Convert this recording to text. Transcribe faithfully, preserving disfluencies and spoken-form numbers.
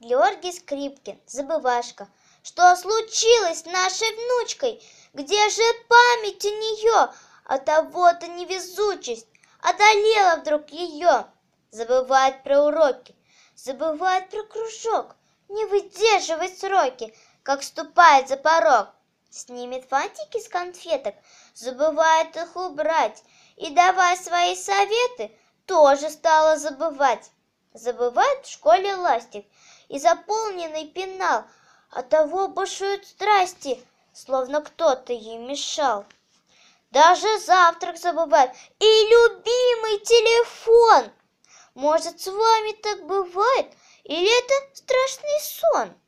Георгий Скрипкин, забывашка. Что случилось с нашей внучкой? Где же память у нее? А того-то невезучесть одолела вдруг ее. Забывает про уроки, забывает про кружок, не выдерживает сроки, как ступает за порог. Снимет фантики с конфеток, забывает их убрать, и, давая свои советы, тоже стала забывать. Забывает в школе ластик и заполненный пенал, оттого бушуют страсти, словно кто-то ей мешал. Даже завтрак забывает и любимый телефон. Может, с вами так бывает, или это страшный сон?